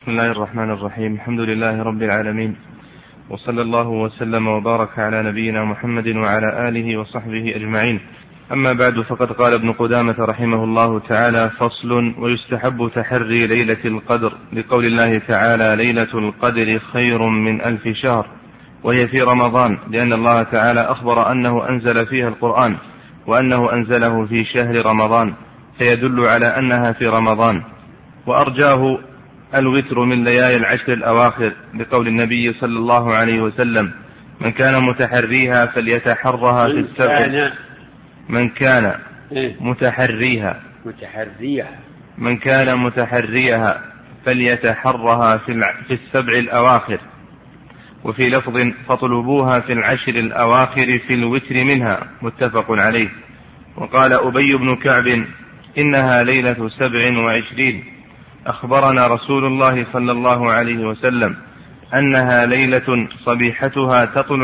بسم الله الرحمن الرحيم. الحمد لله رب العالمين، وصلى الله وسلم وبارك على نبينا محمد وعلى آله وصحبه أجمعين. أما بعد، فقد قال ابن قدامة رحمه الله تعالى: فصل: ويستحب تحري ليلة القدر لقول الله تعالى: ليلة القدر خير من 1000 شهر، وهي في رمضان، لأن الله تعالى أخبر أنه أنزل فيها القرآن وأنه أنزله في شهر رمضان، فيدل على أنها في رمضان. وأرجاه الوتر من ليالي العشر الأواخر لقول النبي صلى الله عليه وسلم: من كان متحريها فليتحرها في السبع. من كان متحريها فليتحرها في السبع الأواخر. وفي لفظ: فاطلبوها في العشر الأواخر في الوتر منها، متفق عليه. وقال أبي بن كعب: إنها ليلة 27. أخبرنا رسول الله صلى الله عليه وسلم أنها ليلة صبيحتها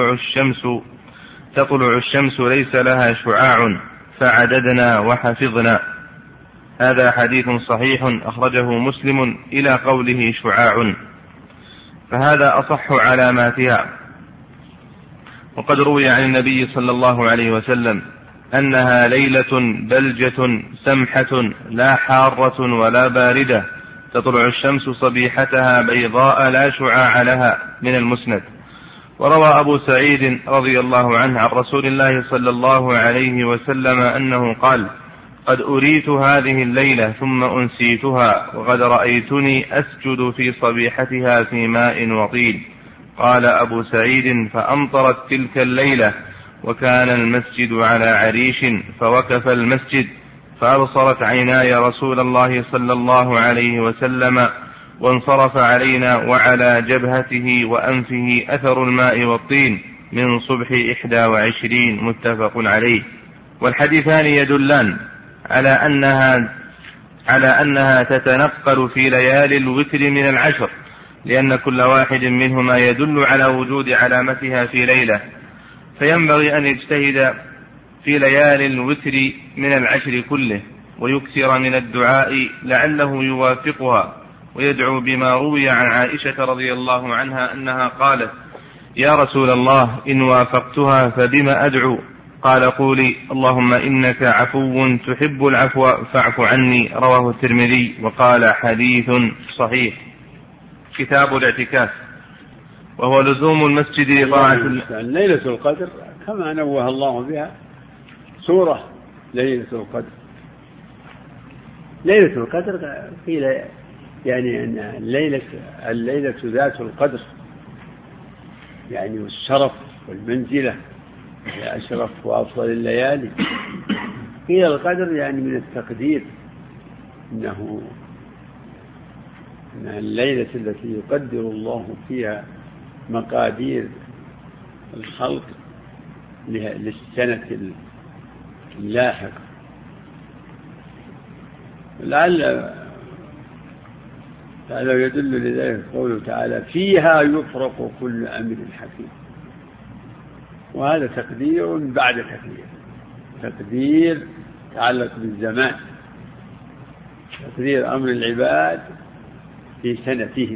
تطلع الشمس ليس لها شعاع، فعددنا وحفظنا. هذا حديث صحيح أخرجه مسلم إلى قوله شعاع، فهذا أصح علاماتها. وقد روي عن النبي صلى الله عليه وسلم أنها ليلة بلجة سمحة لا حارة ولا باردة، تطلع الشمس صبيحتها بيضاء لا شعاع لها، من المسند. وروى أبو سعيد رضي الله عنه عن رسول الله صلى الله عليه وسلم أنه قال: قد أريت هذه الليلة ثم أنسيتها، وقد رأيتني أسجد في صبيحتها في ماء وطين. قال أبو سعيد: فأمطرت تلك الليلة، وكان المسجد على عريش، فوقف المسجد، فأبصرت عيناي رسول الله صلى الله عليه وسلم، وانصرف علينا، وعلى جبهته وأنفه أثر الماء والطين من صبح 21، متفق عليه. والحديثان يدلان على أنها تتنقل في ليالي الوتر من العشر، لأن كل واحد منهما يدل على وجود علامتها في ليلة، فينبغي أن يجتهد في ليالي الوتر من العشر كله، ويكثر من الدعاء لعله يوافقها، ويدعو بما روي عن عائشة رضي الله عنها أنها قالت: يا رسول الله، إن وافقتها فبما أدعو؟ قال: قولي: اللهم إنك عفو تحب العفو فاعف عني. رواه الترمذي، وقال: حديث صحيح. كتاب الاعتكاف، وهو لزوم المسجد لطاعة ليلة القدر كما نوه الله بها سورة ليلة القدر. ليلة القدر قيل يعني أن الليلة ذات القدر، يعني والشرف والمنزلة، هي أشرف وأفضل الليالي. قيل القدر يعني من التقدير، إنها الليلة التي يقدر الله فيها مقادير الخلق للسنة اللاحقة. لعل يدل لذلك قوله تعالى: فيها يفرق كل أمر حكيم. وهذا تقدير بعد تقدير يتعلق بالزمان، تقدير أمر العباد في سنتهم.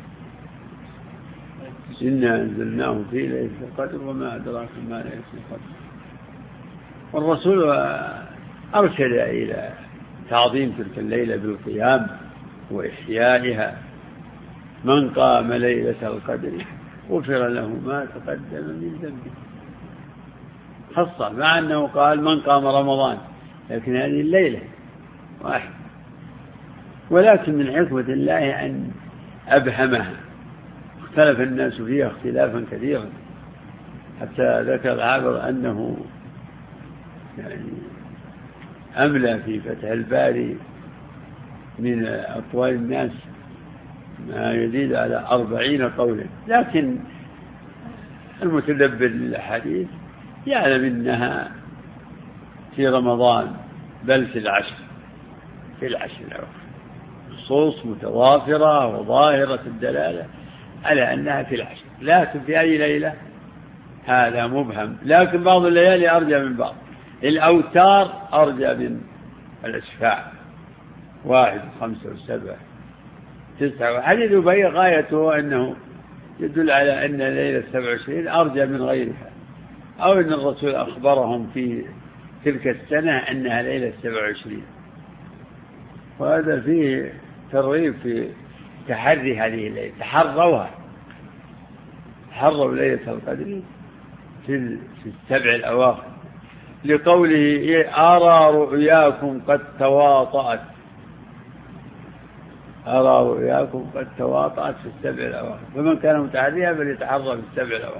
إنا أنزلناه في ليلة القدر وما أدراك ما ليلة القدر. والرسول أرشد إلى تعظيم تلك الليلة بالقيام وإحيائها: من قام ليلة القدر غفر له ما تقدم من ذنبه. خاصة مع أنه قال: من قام رمضان، لكن هذه الليلة واحد. ولكن من حكمة الله أن أبهمها، اختلف الناس فيها اختلافا كثيرا، حتى ذكر العابر أنه يعني أملى في فتح الباري من أقوال الناس ما يزيد على 40 قولا. لكن المتدبر للحديث يعلم أنها في رمضان، بل في العشر الأواخر، نصوص متوافرة وظاهرة الدلالة على أنها في العشر. لكن في أي ليلة هذا مبهم، لكن بعض الليالي أرجى من بعض. الأوتار أرجى من الأسفاع، 1 و5 و7 9. حديث أبي غايته أنه يدل على أن ليلة 27 أرجى من غيرها، أو أن الرسول أخبرهم في تلك السنة أنها ليلة 27. وهذا فيه ترغيب في تحري هذه الليلة، تحروا ليلة القدر في 7 الأواخر، لقوله أرى رؤياكم قد تواطأت. أرى رؤياكم قد تواطأت في 7 الأواخر، فمن كان متحريها فليتحرى في 7 الأواخر.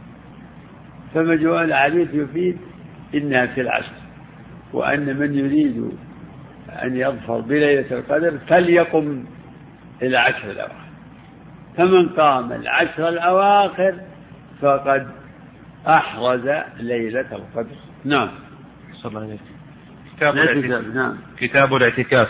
فمجموع الحديث يفيد إنها في العشر، وأن من يريد أن يظفر بليلة القدر فليقم 10 الأواخر، فمن قام 10 الأواخر فقد أحرز ليلة القدر. نعم. صلى الله عليه وسلم. كتاب الاعتكاف،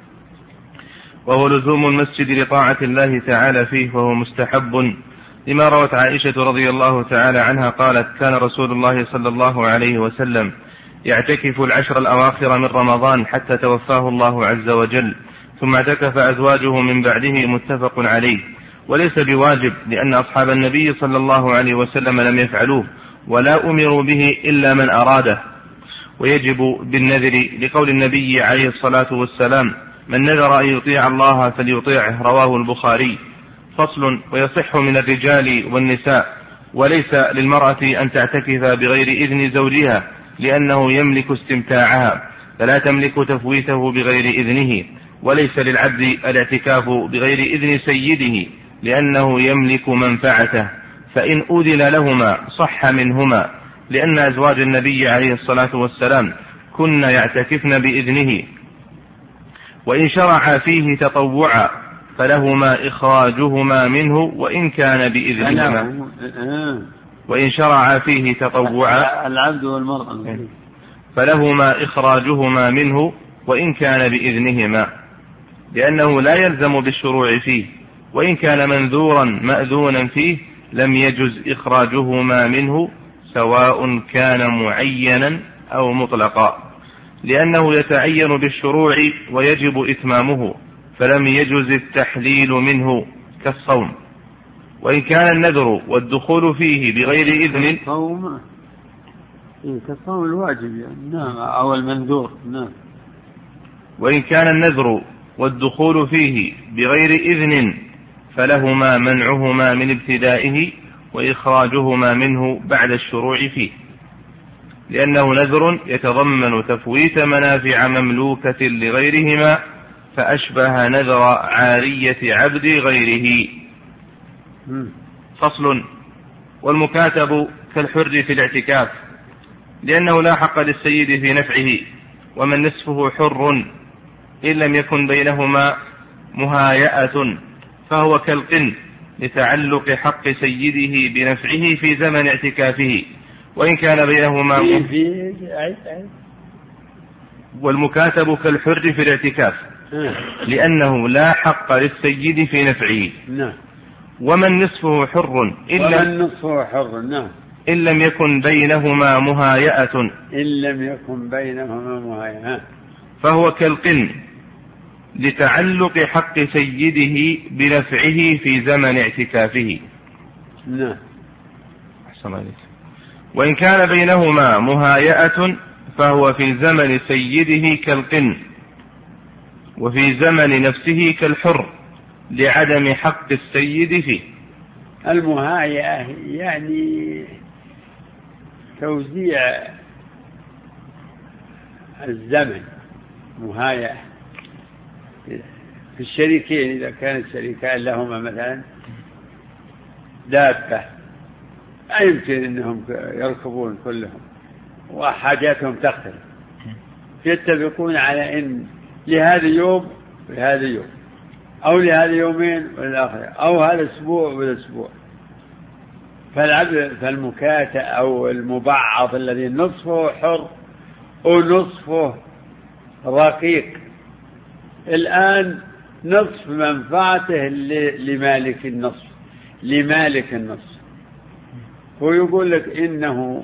وهو لزوم المسجد لطاعة الله تعالى فيه، وهو مستحب لما روت عائشة رضي الله تعالى عنها قالت: كان رسول الله صلى الله عليه وسلم يعتكف 10 الأواخر من رمضان حتى توفاه الله عز وجل، ثم اعتكف أزواجه من بعده، متفق عليه. وليس بواجب، لأن أصحاب النبي صلى الله عليه وسلم لم يفعلوه ولا أمروا به إلا من أراده، ويجب بالنذر لقول النبي عليه الصلاة والسلام: من نذر أن يطيع الله فليطيعه، رواه البخاري. فصل: ويصح من الرجال والنساء، وليس للمرأة أن تعتكف بغير إذن زوجها، لأنه يملك استمتاعها فلا تملك تفويته بغير إذنه. وليس للعبد الاعتكاف بغير إذن سيده، لأنه يملك منفعته، فإن أذن لهما صح منهما، لأن أزواج النبي عليه الصلاة والسلام كن يعتكفن بإذنه. وإن شرع فيه تطوعا فلهما إخراجهما منه وإن كان بإذنهما. وإن شرع فيه تطوعا العبد والمرأة فلهما إخراجهما منه وإن كان بإذنهما، لأنه لا يلزم بالشروع فيه، وإن كان منذورا مأذونا فيه لم يجز إخراجهما منه، سواء كان معينا أو مطلقا، لأنه يتعين بالشروع ويجب إتمامه، فلم يجز التحليل منه كالصوم. وإن كان النذر والدخول فيه بغير إذن كالصوم الواجب يعني. نعم. أو المنذور. نعم. وإن كان النذر والدخول فيه بغير إذن فلهما منعهما من ابتدائه وإخراجهما منه بعد الشروع فيه، لأنه نذر يتضمن تفويت منافع مملوكة لغيرهما، فأشبه نذر عارية عبد غيره. فصل: والمكاتب كالحر في الاعتكاف، لأنه لا حق للسيد في نفعه، ومن نصفه حر إن لم يكن بينهما مهايئة فهو كالقن لتعلق حق سيده بنفعه في زمن اعتكافه، وإن كان بينهما والمكاتب كالحر في الاعتكاف، لأنه لا حق للسيد في نفعه. ومن نصفه حر إن لم يكن بينهما مهايئة فهو كالقن لتعلق حق سيده بنفعه في زمن اعتكافه. وإن كان بينهما مهايئة فهو في زمن سيده كالقن، وفي زمن نفسه كالحر لعدم حق السيد فيه. المهايئة يعني توزيع الزمن، مهايئة في الشريكين، إذا كان الشريكان لهما مثلا دابة لا يمكن أنهم يركبون كلهم وحاجاتهم تختلف، يتفقون على أن لهذا يوم ولهذا يوم، أو لهذا يومين وللآخر، أو هذا أسبوع والأسبوع. فالمكاتب أو المبعض الذي نصفه حر ونصفه رقيق، الآن نصف منفعته لمالك النصف، ويقول لك إنه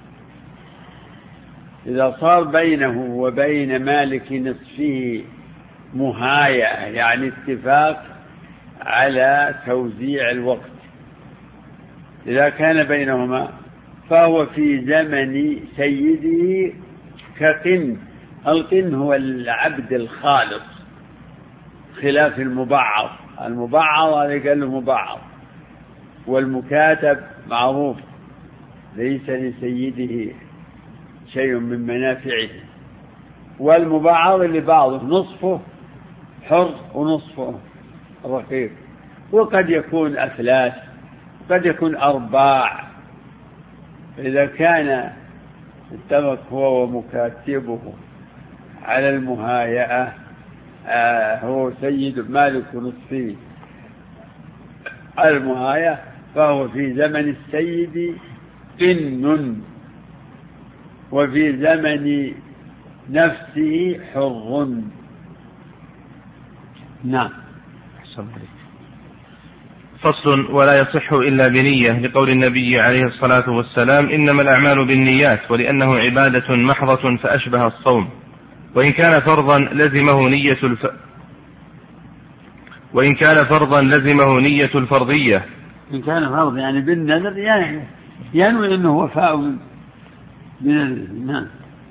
إذا صار بينه وبين مالك نصفه مهايئة، يعني اتفاق على توزيع الوقت. إذا كان بينهما فهو في زمن سيده كقن. القن هو العبد الخالص خلاف المبعض. المبعض هذا قال له مبعض، والمكاتب معروف ليس لسيده شيء من منافعه، والمبعض لبعضه نصفه حر ونصفه رقيق، وقد يكون أثلاث وقد يكون أرباع. إذا كان اتفق هو ومكاتبه على المهايئة، هو سيد مالك نصفه على المهايئة، فهو في زمن السيد قن، وفي زمن نفسه حر. نعم. فصل: ولا يصح إلا بنية، لقول النبي عليه الصلاة والسلام: إنما الأعمال بالنيات، ولأنه عبادة محضة فأشبه الصوم، وإن كان فرضا لزمه نية الفرضية. إن كان فرض يعني بالنذر ينوي أنه وفاء من نعم،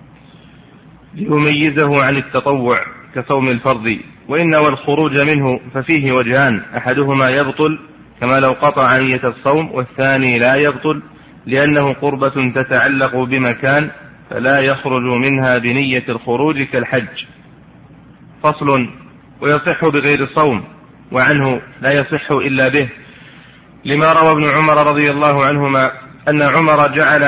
ليميزه عن التطوع كصوم الفرض. وإن نوى الخروج منه ففيه وجهان: أحدهما يبطل كما لو قطع نية الصوم، والثاني لا يبطل لأنه قربة تتعلق بمكان فلا يخرج منها بنية الخروج كالحج. فصل: ويصح بغير الصوم، وعنه لا يصح إلا به، لما روى ابن عمر رضي الله عنهما أن عمر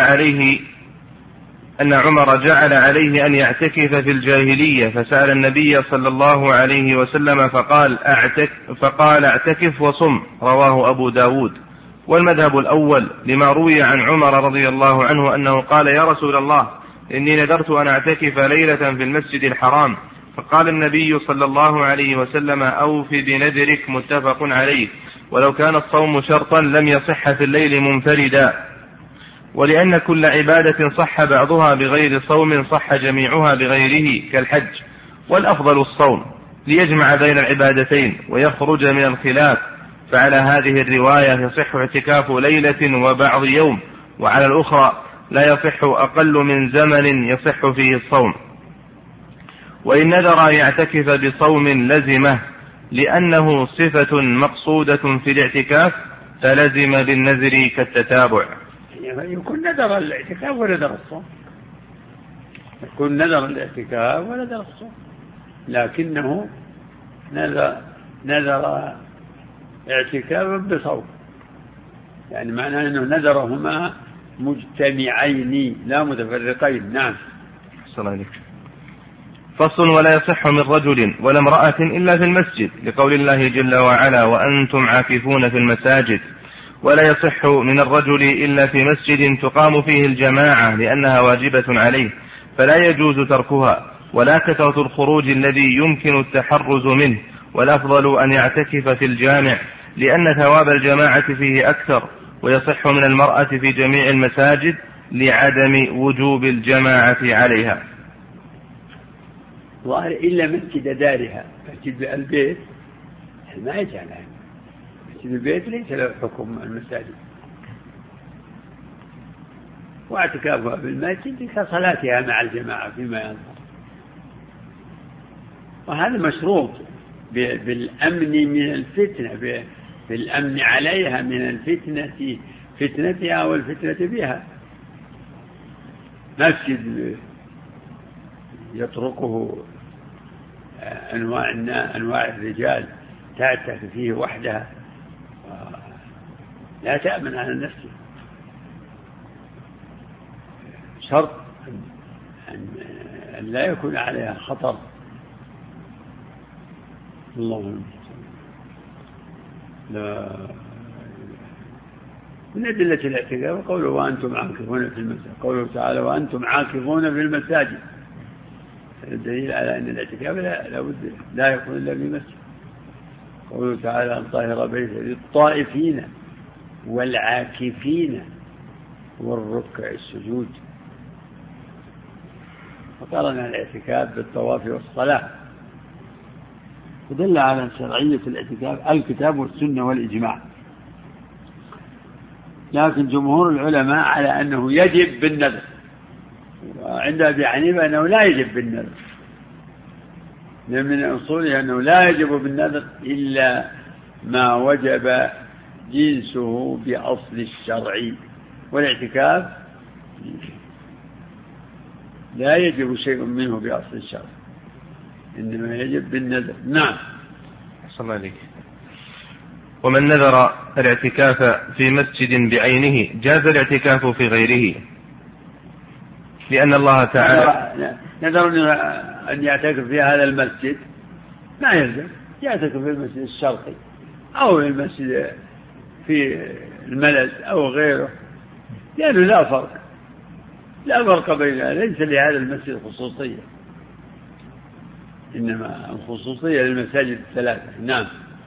جعل عليه أن يعتكف في الجاهلية، فسأل النبي صلى الله عليه وسلم فقال اعتكف وصم. رواه أبو داود. والمذهب الأول لما روي عن عمر رضي الله عنه أنه قال: يا رسول الله، إني نذرت أن أعتكف ليلة في المسجد الحرام، فقال النبي صلى الله عليه وسلم: أوف بنذرك. متفق عليه. ولو كان الصوم شرطا لم يصح في الليل منفردا، ولأن كل عبادة صح بعضها بغير صوم صح جميعها بغيره كالحج، والأفضل الصوم ليجمع بين العبادتين ويخرج من الخلاف. فعلى هذه الرواية يصح اعتكاف ليلة وبعض يوم، وعلى الأخرى لا يصح أقل من زمن يصح فيه الصوم. وإن نذر يعتكف بصوم لزمه، لأنه صفة مقصودة في الاعتكاف، فلزم بالنذر كالتتابع. يكون نذر الاعتكاف ونذر الصوم، يكون نذر الاعتكاف ونذر الصوم، لكنه نذر اعتكافا بصوم، يعني معناه أنه نذرهما مجتمعين لا متفرقين. نعم. السلام عليكم. فصل: ولا يصح من رجل ولا امرأة إلا في المسجد، لقول الله جل وعلا: وأنتم عاكفون في المساجد. ولا يصح من الرجل إلا في مسجد تقام فيه الجماعة، لأنها واجبة عليه فلا يجوز تركها، ولا كثرة الخروج الذي يمكن التحرز منه. والأفضل أن يعتكف في الجامع، لأن ثواب الجماعة فيه أكثر. ويصح من المرأة في جميع المساجد لعدم وجوب الجماعة عليها. ظاهر إلا مسجد دارها، مسجد البيت ما يجعل، مسجد البيت ليس له حكم المساجد، واعتكافها في المسجد كصلاتها مع الجماعة فيما يظهر، وهذا مشروط بالأمن من الفتنة، بالأمن عليها من الفتنة، فتنتها والفتنة بها. مسجد يطرقه أنواع الرجال تعتكف فيه وحدها لا تأمن على نفسها، شرط أن لا يكون عليها خطر. اللهم لا. من أدلة الاعتكاف قوله: وأنتم عاكفون في المساجد، قوله تعالى: وأنتم عاكفون في المساجد. الدليل على أن الاعتكاف لا يكون إلا في مسجد. قوله تعالى: أن طهر بيته للطائفين والعاكفين والركع السجود. فقرن الاعتكاف بالطواف والصلاة، ودل على شرعية الاعتكاف الكتاب والسنة والإجماع. لكن جمهور العلماء على أنه يجب بالنذر، وعند أبي حنيفة أنه لا يجب بالنذر، لأن من أصوله أنه لا يجب بالنذر إلا ما وجب جنسه بأصل الشرع، والاعتكاف لا يجب شيء منه بأصل الشرع، إنما يجب بالنذر. نعم. صلى الله عليك. ومن نذر الاعتكاف في مسجد بعينه جاز الاعتكاف في غيره، لأن الله تعالى نذر أن يعتكف في هذا المسجد ما يلزم يعتكف في المسجد الشرقي أو المسجد في الملز أو غيره، لأنه لا فرق بينها، ليس لهذا المسجد خصوصية، إنما الخصوصية للمساجد الثلاثة. نعم.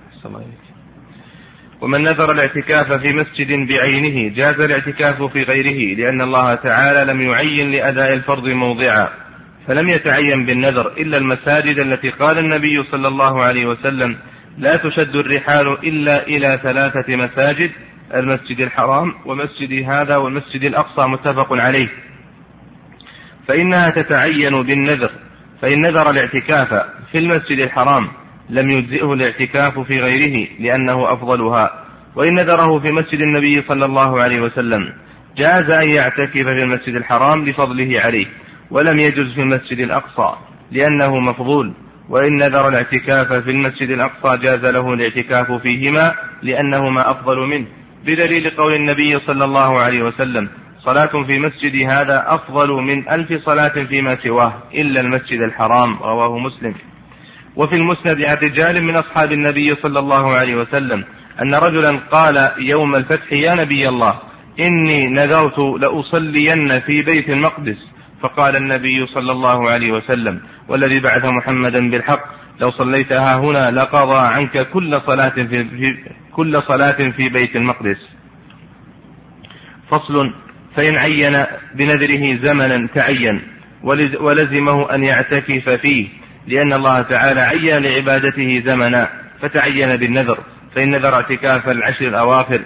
ومن نذر الاعتكاف في مسجد بعينه جاز الاعتكاف في غيره، لأن الله تعالى لم يعين لأداء الفرض موضعا، فلم يتعين بالنذر إلا المساجد التي قال النبي صلى الله عليه وسلم لا تشد الرحال إلا إلى 3 مساجد: المسجد الحرام ومسجد هذا والمسجد الأقصى، متفق عليه. فإنها تتعين بالنذر، فإن نذر الاعتكاف في المسجد الحرام لم يجزئه الاعتكاف في غيره لأنه أفضلها، وإن نذره في مسجد النبي صلى الله عليه وسلم جاز أن يعتكف في المسجد الحرام لفضله عليه، ولم يجز في المسجد الأقصى لأنه مفضول، وإن نذر الاعتكاف في المسجد الأقصى جاز له الاعتكاف فيهما لأنهما أفضل منه، بدليل قول النبي صلى الله عليه وسلم: صلاة في مسجد هذا أفضل من 1000 صلاة فيما سواه إلا المسجد الحرام، رواه مسلم. وفي المسند عن رجال من أصحاب النبي صلى الله عليه وسلم أن رجلا قال يوم الفتح: يا نبي الله، إني نذرت لأصلين في بيت المقدس، فقال النبي صلى الله عليه وسلم: والذي بعث محمدا بالحق، لو صليتها هنا لقضى عنك كل صلاة في بيت المقدس. فصل: فإن عين بنذره زمنا تعين ولزمه أن يعتكف فيه، لأن الله تعالى عين لعبادته زمنا فتعين بالنذر، فإن نذر اعتكاف العشر الأواخر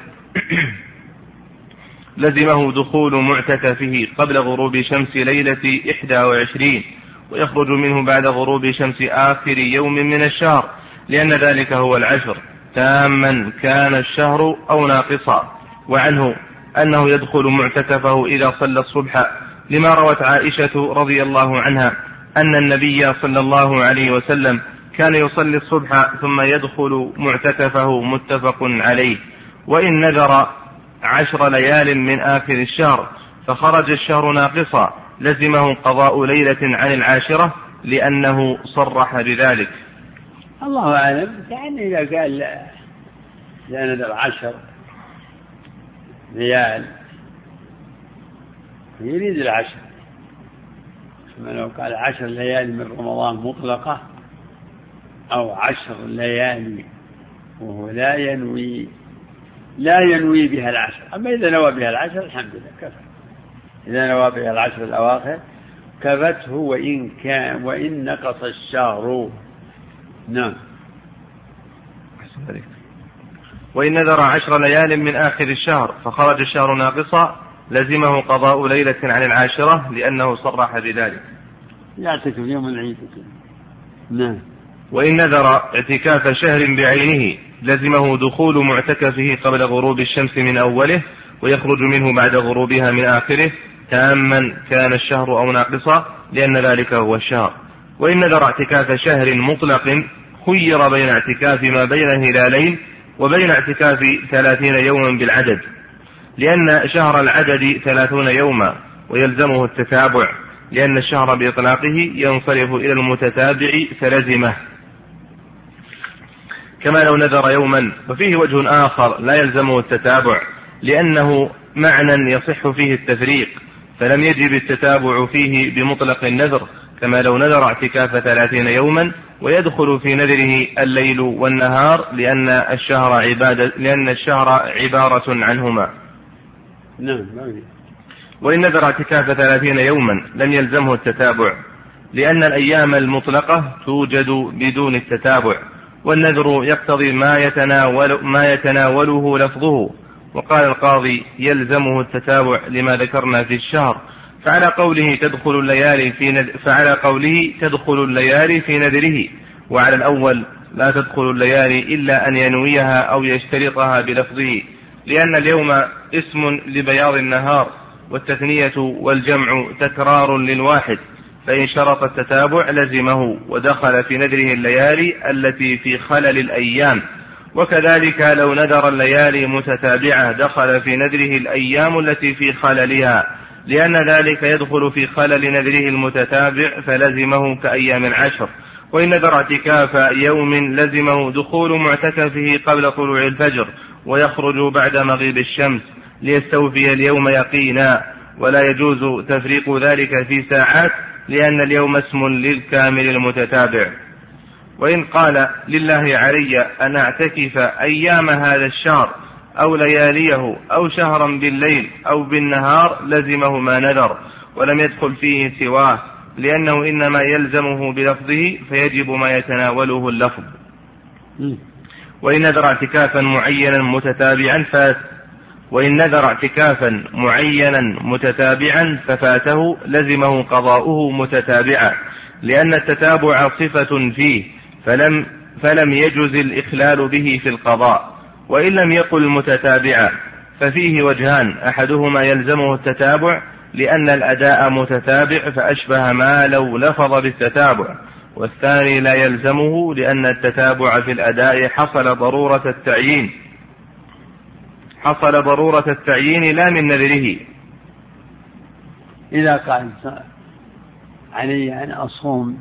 لزمه دخول معتكفه قبل غروب شمس ليلة 21، ويخرج منه بعد غروب شمس آخر يوم من الشهر، لأن ذلك هو العشر، تاما كان الشهر أو ناقصا. وعنه أنه يدخل معتكفه إذا صلى الصبح، لما روت عائشة رضي الله عنها أن النبي صلى الله عليه وسلم كان يصلي الصبح ثم يدخل معتكفه، متفق عليه. وإن نذر 10 ليال من آخر الشهر فخرج الشهر ناقصا لزمه قضاء ليلة عن العاشرة، لأنه صرح بذلك. الله أعلم. يعني إذا قال لا نذر 10 ليال يريد 10، ثم لو قال 10 ليالي من رمضان مطلقة أو 10 ليالي وهو لا ينوي بها 10، أما إذا نوى بها 10 الحمد لله كفى. إذا نوى بها 10 الأواخر كفته وإن نقص الشهر. نعم. وإن نذر 10 ليال من آخر الشهر فخرج الشهر ناقصا لزمه قضاء ليلة عن العاشرة، لأنه صرح بذلك. يعتكف يوم العيد. نعم. وإن نذر اعتكاف شهر بعينه لزمه دخول معتكفه قبل غروب الشمس من أوله، ويخرج منه بعد غروبها من آخره، تاما كان الشهر أو ناقصا، لأن ذلك هو الشهر. وإن نذر اعتكاف شهر مطلق خير بين اعتكاف ما بين هلالين وبين اعتكاف 30 يوما بالعدد، لأن شهر العدد 30 يوما ويلزمه التتابع، لأن الشهر بإطلاقه ينصرف إلى المتتابع فلزمه، كما لو نذر يوما. وفيه وجه آخر لا يلزمه التتابع، لأنه معنى يصح فيه التفريق، فلم يجب التتابع فيه بمطلق النذر، كما لو نذر اعتكاف 30 يوما ويدخل في نذره الليل والنهار، لأن الشهر عبارة عنهما. نعم. وإن نذر اعتكاف 30 يوما لم يلزمه التتابع، لأن الأيام المطلقة توجد بدون التتابع، والنذر يقتضي ما يتناوله لفظه. وقال القاضي يلزمه التتابع لما ذكرنا في الشهر، فعلى قوله تدخل الليالي في نذره، وعلى الأول لا تدخل الليالي إلا أن ينويها أو يشترطها بلفظه، لأن اليوم اسم لبياض النهار، والتثنية والجمع تكرار للواحد، فإن شرط التتابع لزمه ودخل في نذره الليالي التي في خلل الأيام. وكذلك لو نذر الليالي متتابعة دخل في نذره الأيام التي في خللها، لأن ذلك يدخل في خلل نذره المتتابع فلزمه كأيام العشر. وإن نذر اعتكاف يوم لزمه دخول معتكفه قبل طلوع الفجر ويخرج بعد مغيب الشمس ليستوفي اليوم يقينا، ولا يجوز تفريق ذلك في ساعات، لأن اليوم اسم للكامل المتتابع. وإن قال لله علي أن أعتكف أيام هذا الشهر أو لياليه أو شهرا بالليل أو بالنهار لزمه ما نذر، ولم يدخل فيه سواه، لأنه إنما يلزمه بلفظه فيجب ما يتناوله اللفظ. وإن نذر اعتكافا معينا متتابعا ففاته لزمه قضاؤه متتابعا، لأن التتابع صفة فيه فلم يجز الإخلال به في القضاء. وإن لم يقل متتابعا ففيه وجهان، أحدهما يلزمه التتابع لأن الأداء متتابع فأشبه ما لو لفظ بالتتابع، والثاني لا يلزمه لأن التتابع في الأداء حصل ضرورة التعيين لا من نذره. إذا قال علي أن أصوم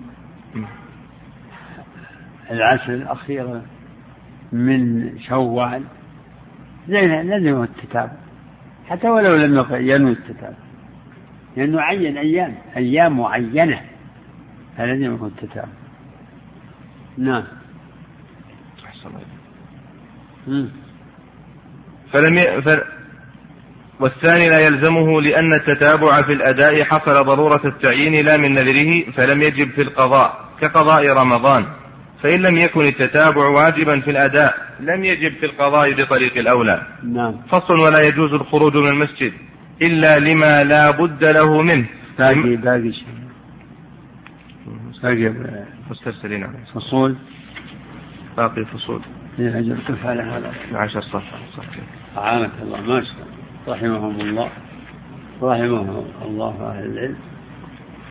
العشر الأخيرة من شوال لازم التتابع حتى ولو لم ينوي التتابع، لأنه عين أيام معينة فلازم يكون التتابع. نعم. والثاني لا يلزمه لأن التتابع في الأداء حصل ضرورة التعيين لا من نذره فلم يجب في القضاء كقضاء رمضان، فإن لم يكن التتابع واجبا في الأداء لم يجب في القضاء بطريق الأولى. نعم. فصل. ولا يجوز الخروج من المسجد إلا لما لا بد له منه. باقي شيء مسترسلين عليه فصول، باقي فصول أجل كيف على هذا 10 صفحة. أعانك الله. ما شاء الله. رحمهم الله أهل العلم.